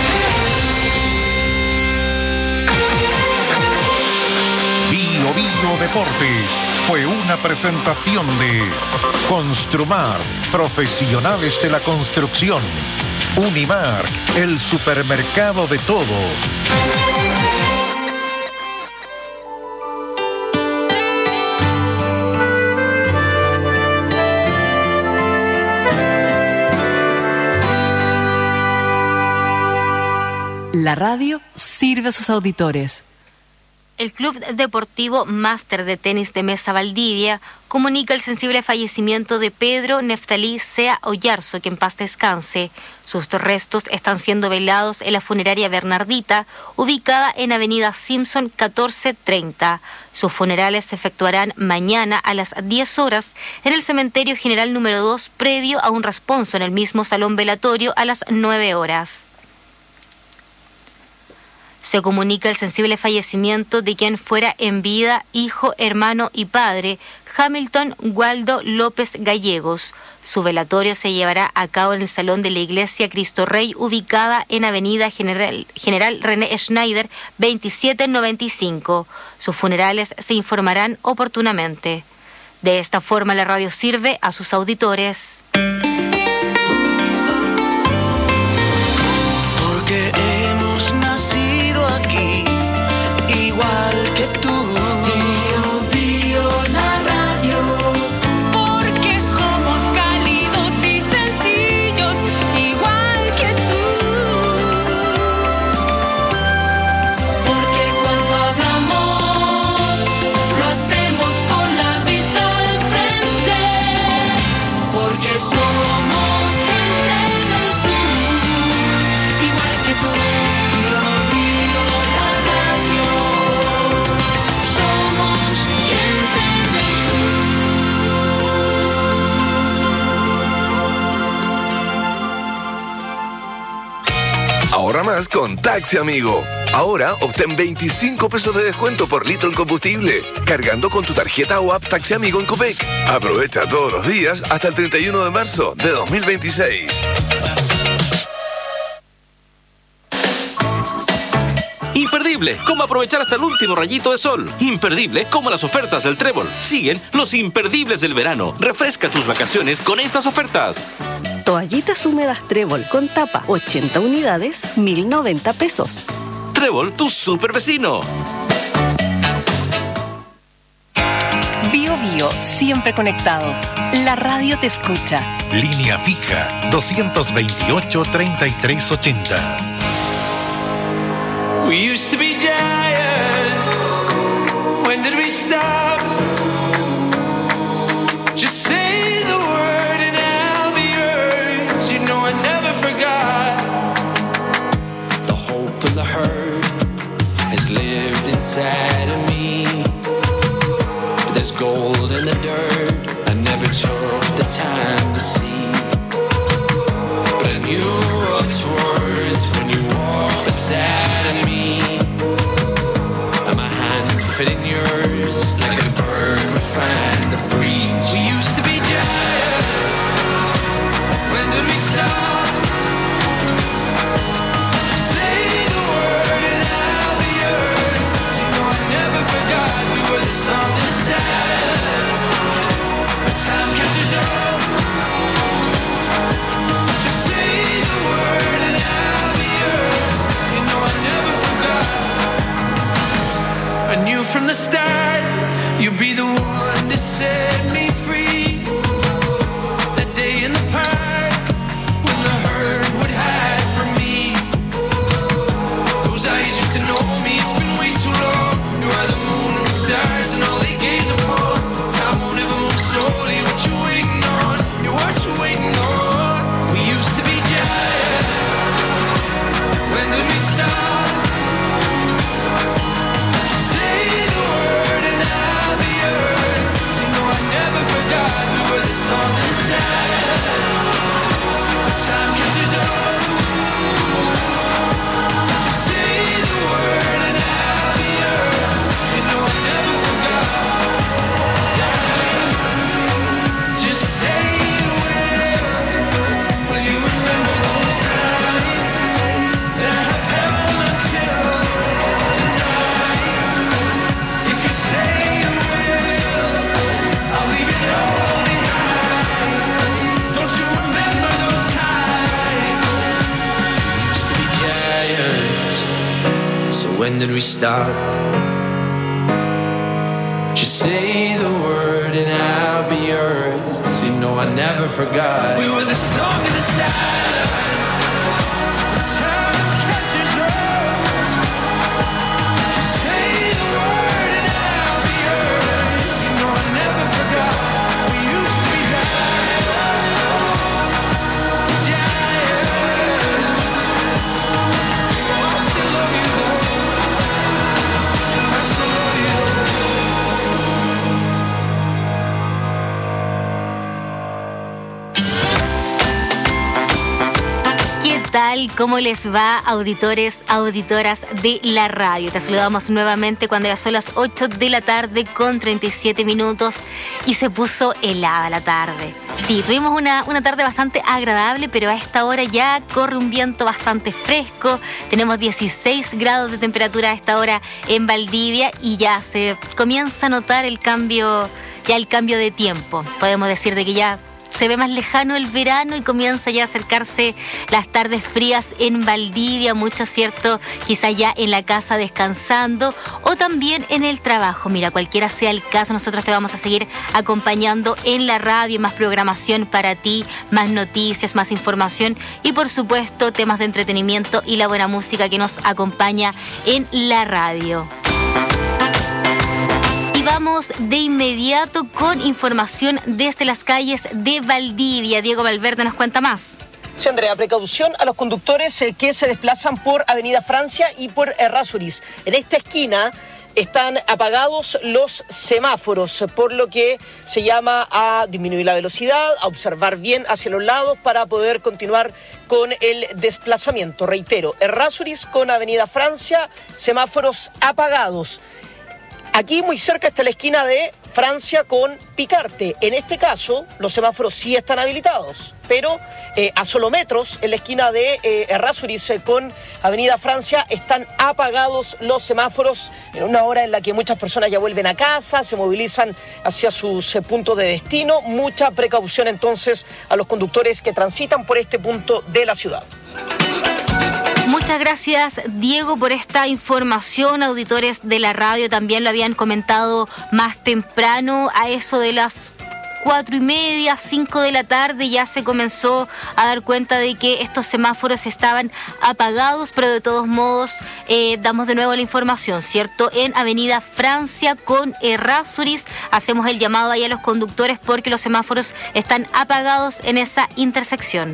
Bio Bio Deportes fue una presentación de Construmar, profesionales de la construcción. Unimark, el supermercado de todos. La radio sirve a sus auditores. El Club Deportivo Máster de Tenis de Mesa Valdivia comunica el sensible fallecimiento de Pedro Neftalí Sea Oyarzo, que en paz descanse. Sus restos están siendo velados en la funeraria Bernardita, ubicada en Avenida Simpson catorce treinta. Sus funerales se efectuarán mañana a las diez horas en el Cementerio General número dos, previo a un responso en el mismo salón velatorio a las nueve horas. Se comunica el sensible fallecimiento de quien fuera en vida hijo, hermano y padre, Hamilton Waldo López Gallegos. Su velatorio se llevará a cabo en el Salón de la Iglesia Cristo Rey, ubicada en Avenida General, General René Schneider, veintisiete noventa y cinco. Sus funerales se informarán oportunamente. De esta forma, la radio sirve a sus auditores. Porque hemos nacido aquí, igual que tú. Bio, Somos gente del sur, igual que tú, yo no olvido la radio. Somos gente del sur. Ahorra más con Taxi Amigo. Ahora obtén veinticinco pesos de descuento por litro en combustible, cargando con tu tarjeta o app Taxi Amigo en Copec. Aprovecha todos los días hasta el treinta y uno de marzo de dos mil veintiséis. Imperdible, cómo aprovechar hasta el último rayito de sol. Imperdible, como las ofertas del Trébol. Siguen los imperdibles del verano. Refresca tus vacaciones con estas ofertas. Toallitas húmedas Trébol con tapa, ochenta unidades, mil noventa pesos. Trébol, tu super vecino. Bio Bio, siempre conectados. La radio te escucha. Línea fija dos veintiocho, treinta y tres ochenta. We used to be giants. When did we stop? Just say the word and I'll be yours. You know I never forgot. The hope and the hurt has lived inside of me. But there's gold in the dirt I never took the time to see. But I knew what's worth when you walk beside me. Fit in yours like a bird would find the breeze. We used to be giants. When did we stop? Say the word and I'll be yours. You know I never forgot we were the song of the sad. But time catches up. Just say the word and I'll be yours. You know I never forgot. I knew from the start you'd be the one to set me free. That day in the park when the herd would hide from me. Those eyes used to know me, it's been way too long. You are the moon and the stars and all they gaze upon. Time won't ever move slowly, what you waiting on? You what you waiting on? We used to be giants. When did we stop? Song is sad. Time catches up. Just say the word and I'll be yours. You know I never forgot. Just say you will. Will you remember those times that I have held until tonight? If you say you will, I'll leave it all. When did we stop? Just say the word and I'll be yours. You know I never forgot. We were the song of the sad. Time catches up. Just say the word and I'll be yours. You know I never forgot. We used to be giants. I still love you though. ¿Qué tal? ¿Cómo les va, auditores, auditoras de la radio? Te saludamos nuevamente cuando ya son las ocho de la tarde con treinta y siete minutos y se puso helada la tarde. Sí, tuvimos una, una tarde bastante agradable, pero a esta hora ya corre un viento bastante fresco. Tenemos dieciséis grados de temperatura a esta hora en Valdivia y ya se comienza a notar el cambio, ya el cambio de tiempo. Podemos decir de que ya se ve más lejano el verano y comienza ya a acercarse las tardes frías en Valdivia, mucho cierto, quizás ya en la casa descansando o también en el trabajo. Mira, cualquiera sea el caso, nosotros te vamos a seguir acompañando en la radio, más programación para ti, más noticias, más información y por supuesto temas de entretenimiento y la buena música que nos acompaña en la radio. Y vamos de inmediato con información desde las calles de Valdivia. Diego Valverde nos cuenta más. Sí, Andrea, precaución a los conductores eh, que se desplazan por Avenida Francia y por Errázuriz. En esta esquina están apagados los semáforos, por lo que se llama a disminuir la velocidad, a observar bien hacia los lados para poder continuar con el desplazamiento. Reitero, Errázuriz con Avenida Francia, semáforos apagados. Aquí muy cerca está la esquina de Francia con Picarte. En este caso, los semáforos sí están habilitados, pero eh, a solo metros, en la esquina de eh, Errázuriz eh, con Avenida Francia, están apagados los semáforos en una hora en la que muchas personas ya vuelven a casa, se movilizan hacia sus eh, puntos de destino. Mucha precaución entonces a los conductores que transitan por este punto de la ciudad. Muchas gracias, Diego, por esta información. Auditores de la radio también lo habían comentado más temprano, a eso de las cuatro y media, cinco de la tarde, ya se comenzó a dar cuenta de que estos semáforos estaban apagados, pero de todos modos eh, damos de nuevo la información, ¿cierto? En Avenida Francia con Errázuriz hacemos el llamado ahí a los conductores porque los semáforos están apagados en esa intersección.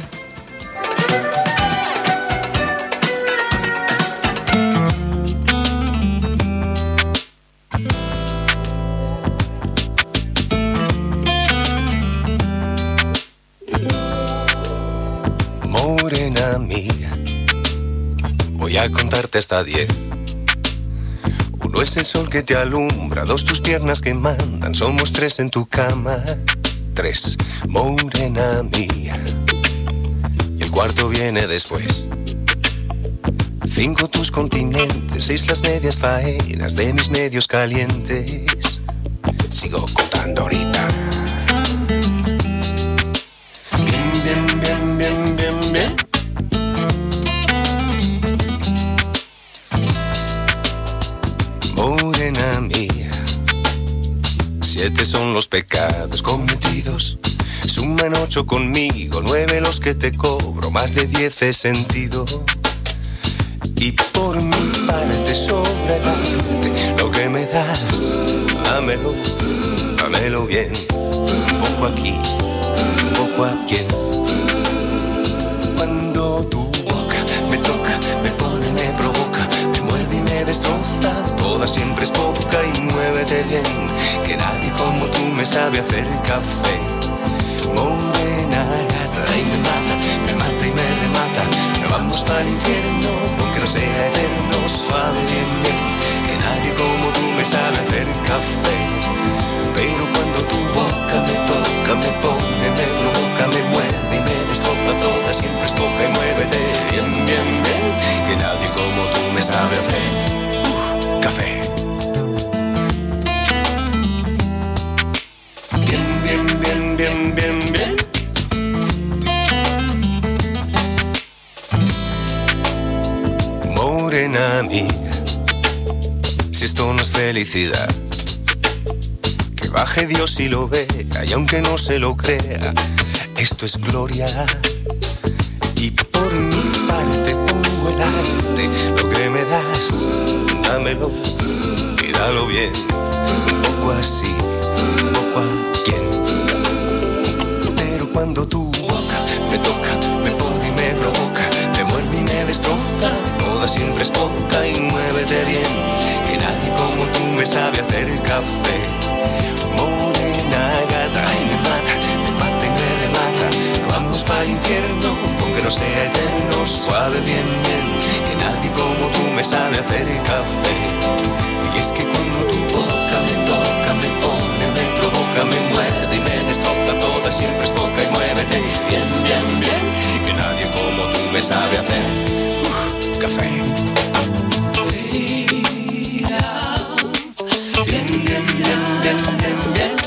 Morena mía, voy a contarte hasta diez. Uno es el sol que te alumbra, dos tus piernas que mandan, somos tres en tu cama. Tres, morena mía, y el cuarto viene después. Cinco tus continentes, seis las medias faenas de mis medios calientes. Sigo contando ahorita. Bien, bien, bien, bien, bien. Morena mía, siete son los pecados cometidos. Suman ocho conmigo, nueve los que te cobro, más de diez he sentido. Y por mi parte sobra el arte, lo que me das, dámelo, dámelo bien. Poco aquí, poco aquí. Cuando tu boca me toca, me pone, me provoca, me muerde y me destroza, toda siempre es poca y muévete bien, que nadie como tú me sabe hacer café. Morena gata y me mata, me mata y me remata, nos vamos para el infierno, aunque no sea eterno, suave bien bien, que nadie como tú me sabe hacer café. Pero cuando tu boca me toca, me pone, me provoca, me muerde y me destroza, toda siempre es poca y muévete bien, bien, bien, que nadie como tú me sabe hacer uh, café. Bien, bien, bien, bien, bien, bien. Morena mía, si esto no es felicidad, que baje Dios y lo vea, y aunque no se lo crea, esto es gloria. Y por mi parte pongo el arte, lo que me das, dámelo y dalo bien, un poco así, un poco a quien. Pero cuando tu boca me toca, me pone y me provoca, me muerde y me destroza, toda siempre es poca y muévete bien, que nadie como tú me sabe hacer café. Morena gata y me mata, me mata y me remata, vamos para el infierno, aunque no sea eterno, suave bien bien, que nadie como tú me sabe hacer café. Y es que cuando tu boca me toca, me pone, me provoca, me muerde y me destroza, toda siempre es poca y muévete bien, bien, bien, que nadie como tú me sabe hacer uh, café. Bien, bien, bien, bien, bien, bien.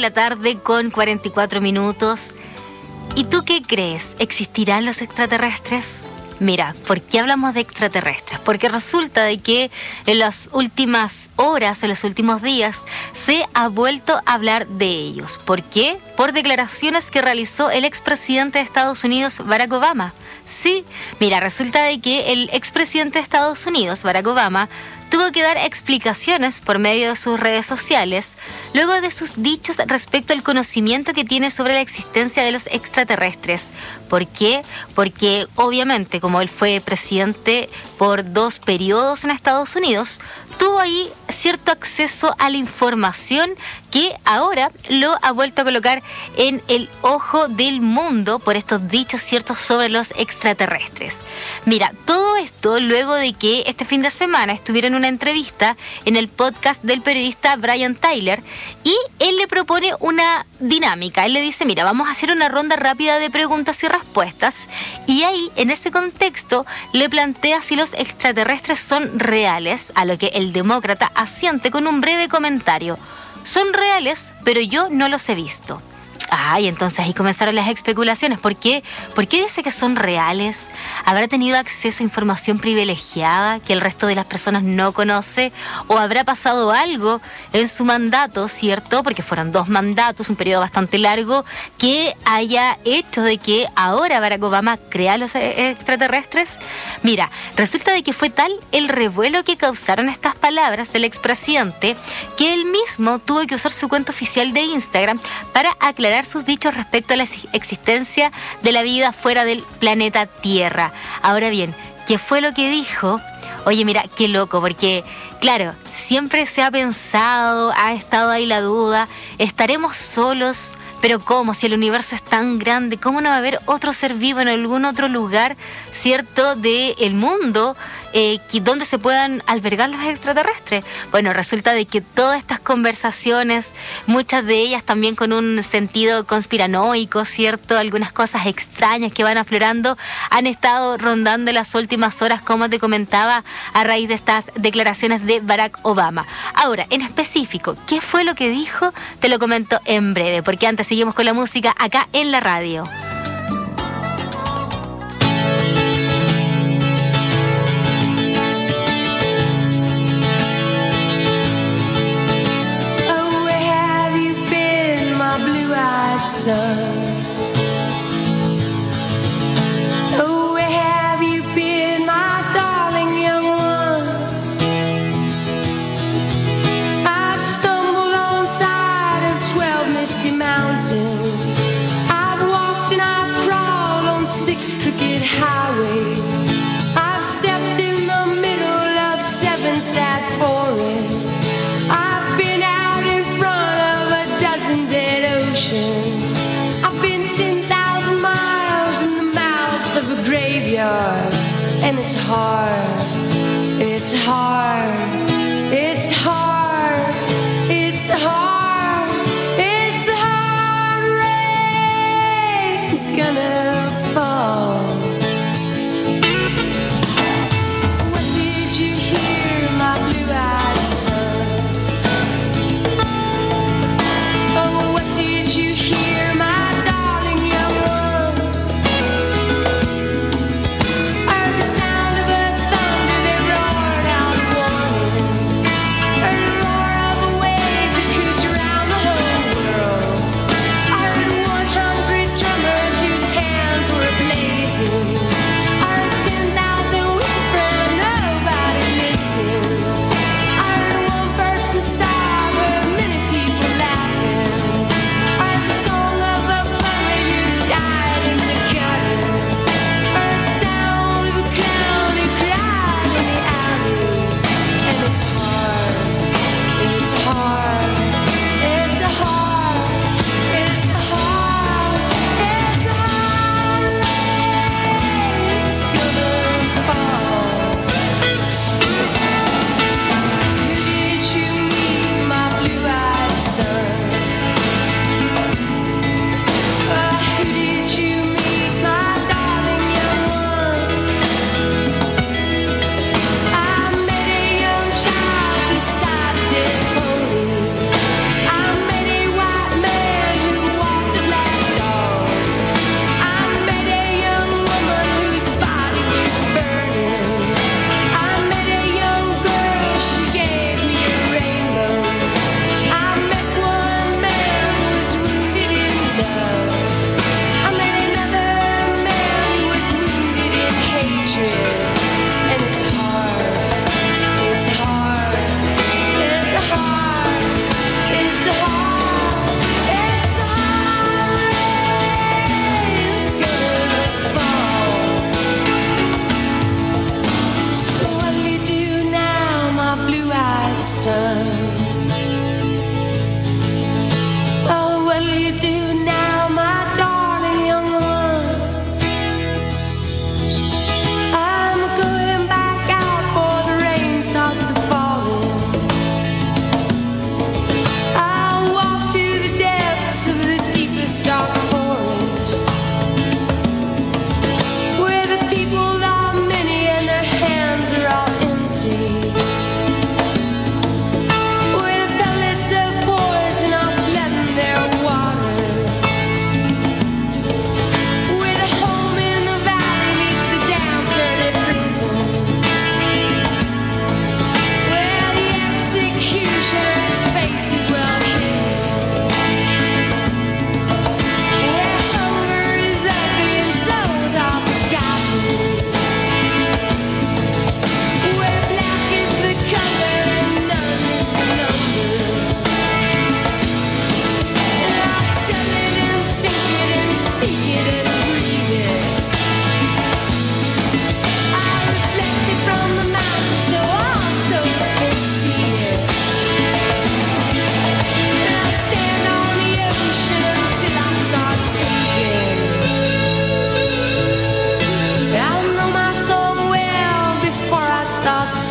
la tarde con cuarenta y cuatro minutos. ¿Y tú qué crees? ¿Existirán los extraterrestres? Mira, ¿por qué hablamos de extraterrestres? Porque resulta de que en las últimas horas, en los últimos días, se ha vuelto a hablar de ellos. ¿Por qué? Por declaraciones que realizó el expresidente de Estados Unidos, Barack Obama. Sí, mira, resulta de que el expresidente de Estados Unidos, Barack Obama, tuvo que dar explicaciones por medio de sus redes sociales luego de sus dichos respecto al conocimiento que tiene sobre la existencia de los extraterrestres. ¿Por qué? Porque obviamente, como él fue presidente por dos periodos en Estados Unidos, tuvo ahí cierto acceso a la información que ahora lo ha vuelto a colocar en el ojo del mundo por estos dichos ciertos sobre los extraterrestres. Mira, todo esto luego de que este fin de semana estuviera en una entrevista en el podcast del periodista Brian Tyler, y él le propone una dinámica. Él le dice, mira, vamos a hacer una ronda rápida de preguntas y respuestas, y ahí, en ese contexto, le plantea si los extraterrestres son reales, a lo que el demócrata asiente con un breve comentario: son reales, pero yo no los he visto. Ay, entonces ahí comenzaron las especulaciones. ¿Por qué? ¿Por qué dice que son reales? ¿Habrá tenido acceso a información privilegiada que el resto de las personas no conoce? ¿O habrá pasado algo en su mandato, cierto? Porque fueron dos mandatos, un periodo bastante largo, que haya hecho de que ahora Barack Obama crea a los extraterrestres. Mira, resulta de que fue tal el revuelo que causaron estas palabras del expresidente que él mismo tuvo que usar su cuenta oficial de Instagram para aclarar sus dichos respecto a la existencia de la vida fuera del planeta Tierra. Ahora bien, ¿qué fue lo que dijo? Oye, mira, qué loco, porque, claro, siempre se ha pensado, ha estado ahí la duda, ¿estaremos solos? Pero ¿cómo? Si el universo es tan grande, ¿cómo no va a haber otro ser vivo en algún otro lugar, cierto, del mundo eh, que, donde se puedan albergar los extraterrestres? Bueno, resulta de que todas estas conversaciones, muchas de ellas también con un sentido conspiranoico, cierto, algunas cosas extrañas que van aflorando, han estado rondando en las últimas horas, como te comentaba, a raíz de estas declaraciones de Barack Obama. Ahora, en específico, ¿qué fue lo que dijo? Te lo comento en breve, porque antes seguimos con la música acá en la radio. Oh, where have you been, my blue-eyed son? Oh, where have you been, my darling young one? I've stumbled on side of twelve misty mountains. I've walked and I've crawled on six crooked highways. I've stepped in the middle of seven sad forests. I've been out in front of a dozen dead oceans. I've been ten thousand miles in the mouth of a graveyard. And it's hard, it's hard, it's hard, it's hard, it's hard, rain's gonna fall. What did you hear, my blue-eyed son? Oh, what did you hear, my darling young one? I heard the sound of a thunder that roared out of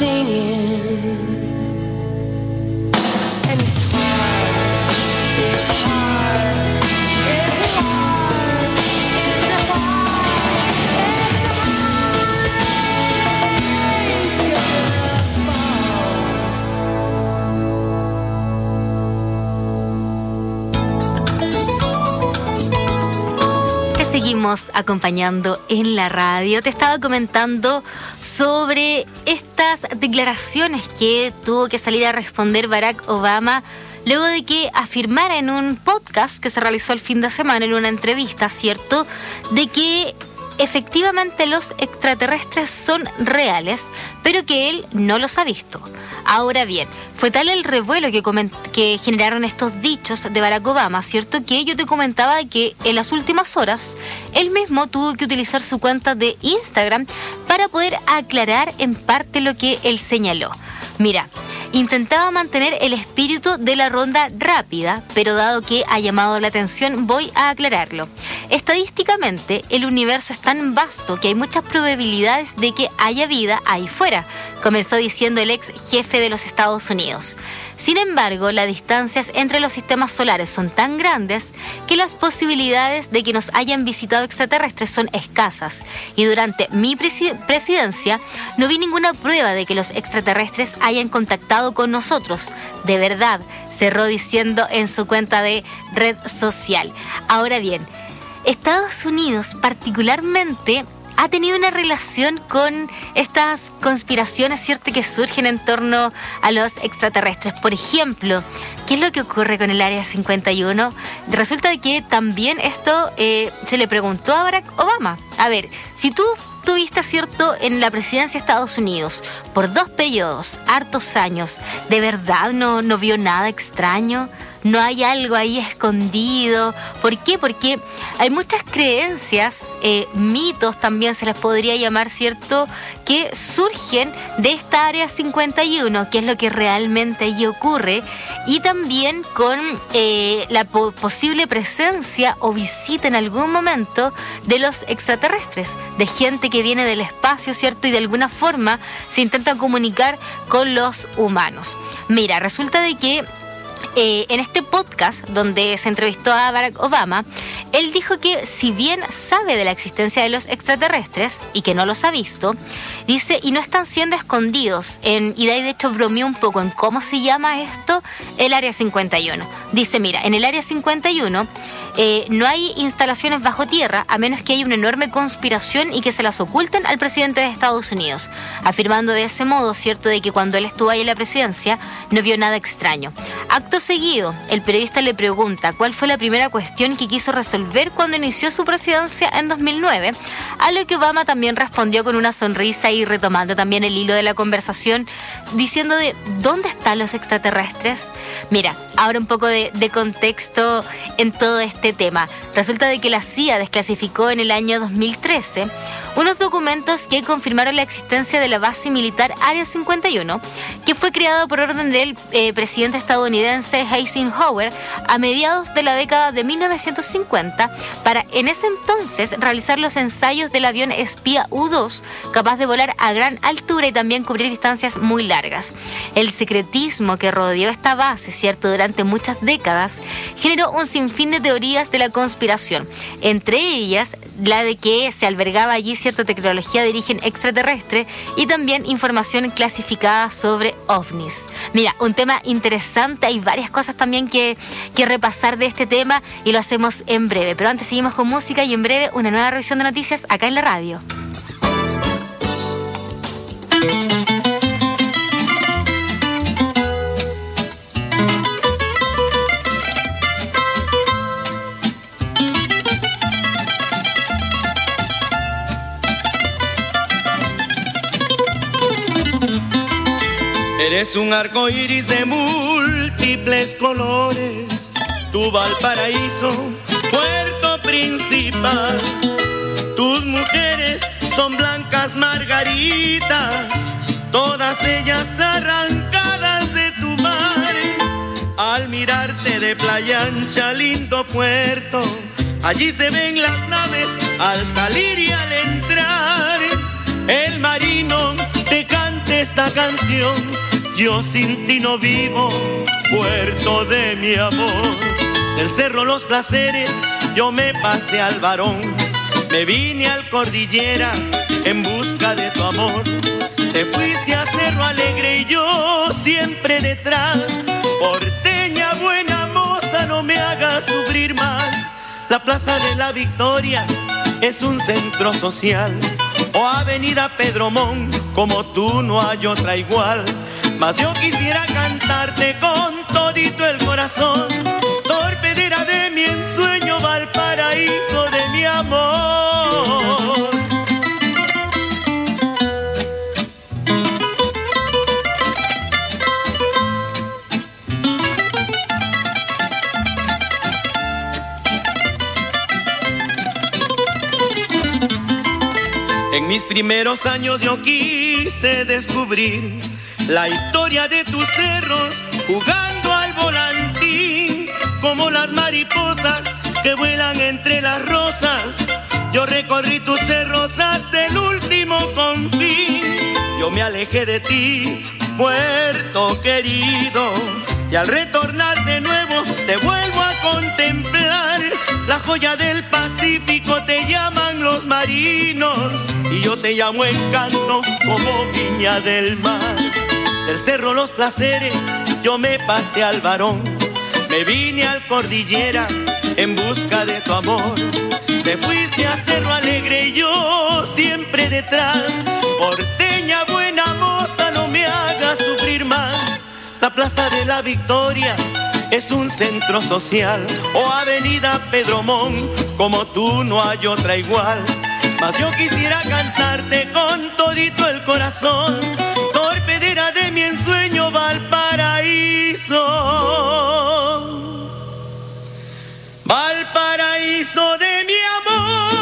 singing. And it's hard, it's hard, it's hard, it's hard, it's Te seguimos acompañando en la radio. Te estaba comentando sobre estas declaraciones que tuvo que salir a responder Barack Obama luego de que afirmara en un podcast que se realizó el fin de semana, en una entrevista, ¿cierto?, de que efectivamente los extraterrestres son reales, pero que él no los ha visto. Ahora bien, fue tal el revuelo que, coment- que generaron estos dichos de Barack Obama, ¿cierto?, que yo te comentaba que en las últimas horas él mismo tuvo que utilizar su cuenta de Instagram para poder aclarar en parte lo que él señaló. Mira, intentaba mantener el espíritu de la ronda rápida, pero dado que ha llamado la atención, voy a aclararlo. Estadísticamente, el universo es tan vasto que hay muchas probabilidades de que haya vida ahí fuera, comenzó diciendo el ex jefe de los Estados Unidos. Sin embargo, las distancias entre los sistemas solares son tan grandes que las posibilidades de que nos hayan visitado extraterrestres son escasas. Y durante mi presi- presidencia no vi ninguna prueba de que los extraterrestres hayan contactado con nosotros. De verdad, cerró diciendo en su cuenta de red social. Ahora bien, Estados Unidos particularmente ha tenido una relación con estas conspiraciones, ¿cierto?, que surgen en torno a los extraterrestres. Por ejemplo, ¿qué es lo que ocurre con el Área cincuenta y uno? Resulta que también esto eh, se le preguntó a Barack Obama. A ver, si tú tuviste, ¿cierto?, en la presidencia de Estados Unidos por dos periodos, hartos años, ¿de verdad no, no vio nada extraño? ¿No hay algo ahí escondido? ¿Por qué? Porque hay muchas creencias, eh, mitos también se les podría llamar, ¿cierto?, que surgen de esta Área cincuenta y uno, que es lo que realmente allí ocurre, y también con eh, la po- posible presencia o visita en algún momento de los extraterrestres, de gente que viene del espacio, ¿cierto?, y de alguna forma se intenta comunicar con los humanos. Mira, resulta de que Eh, en este podcast donde se entrevistó a Barack Obama, él dijo que si bien sabe de la existencia de los extraterrestres y que no los ha visto, dice, y no están siendo escondidos, en, y de ahí de hecho bromeó un poco en cómo se llama esto, el Área cincuenta y uno. Dice, mira, en el Área cincuenta y uno eh, no hay instalaciones bajo tierra a menos que haya una enorme conspiración y que se las oculten al presidente de Estados Unidos, afirmando de ese modo, cierto, de que cuando él estuvo ahí en la presidencia no vio nada extraño. Acto seguido, el periodista le pregunta cuál fue la primera cuestión que quiso resolver cuando inició su presidencia en dos mil nueve, a lo que Obama también respondió con una sonrisa y retomando también el hilo de la conversación, diciendo de ¿dónde están los extraterrestres? Mira, ahora un poco de, de contexto en todo este tema. Resulta de que la C I A desclasificó en el año dos mil trece unos documentos que confirmaron la existencia de la base militar Área cincuenta y uno, que fue creada por orden del eh, presidente estadounidense Eisenhower a mediados de la década de mil novecientos cincuenta para en ese entonces realizar los ensayos del avión espía U dos, capaz de volar a gran altura y también cubrir distancias muy largas. El secretismo que rodeó esta base, cierto, durante muchas décadas, generó un sinfín de teorías de la conspiración, entre ellas la de que se albergaba allí cierta tecnología de origen extraterrestre y también información clasificada sobre ovnis. Mira, un tema interesante, hay varias cosas también que, que repasar de este tema y lo hacemos en breve, pero antes seguimos con música y en breve una nueva revisión de noticias acá en la radio. Eres un arco iris de múltiples colores, tu Valparaíso, puerto principal. Tus mujeres son blancas margaritas, todas ellas arrancadas de tu mar. Al mirarte de playa ancha, lindo puerto, allí se ven las naves al salir y al entrar. El marino te canta esta canción. Yo sin ti no vivo, puerto de mi amor. Del cerro Los Placeres yo me pasé al Barón. Me vine al Cordillera en busca de tu amor. Te fuiste a Cerro Alegre y yo siempre detrás. Porteña buena moza, no me hagas sufrir más. La Plaza de la Victoria es un centro social, o Avenida Pedro Montt, como tú no hay otra igual. Mas yo quisiera cantarte con todito el corazón, torpedera de mi ensueño, Valparaíso de mi amor. En mis primeros años yo quise descubrir la historia de tus cerros, jugando al volantín, como las mariposas que vuelan entre las rosas. Yo recorrí tus cerros hasta el último confín. Yo me alejé de ti, puerto querido, y al retornar de nuevo te vuelvo a contemplar. La joya del Pacífico te llaman los marinos, y yo te llamo Encanto, como Viña del Mar. Del cerro Los Placeres yo me pasé al Barón. Me vine al Cordillera en busca de tu amor. Te fuiste a Cerro Alegre y yo siempre detrás. Porteña buena moza, no me hagas sufrir más. La Plaza de la Victoria es un centro social, o Avenida Pedro Montt, como tú no hay otra igual. Mas yo quisiera cantarte con todito el corazón, torpedera de mi ensueño, Valparaíso. Valparaíso de mi amor.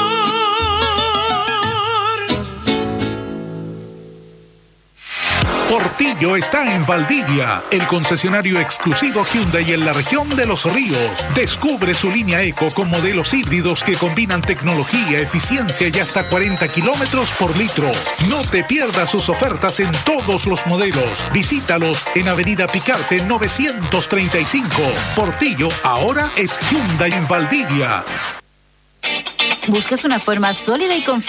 Portillo está en Valdivia, el concesionario exclusivo Hyundai en la región de Los Ríos. Descubre su línea Eco con modelos híbridos que combinan tecnología, eficiencia y hasta cuarenta kilómetros por litro. No te pierdas sus ofertas en todos los modelos. Visítalos en Avenida Picarte novecientos treinta y cinco. Portillo ahora es Hyundai en Valdivia. ¿Buscas una forma sólida y confiable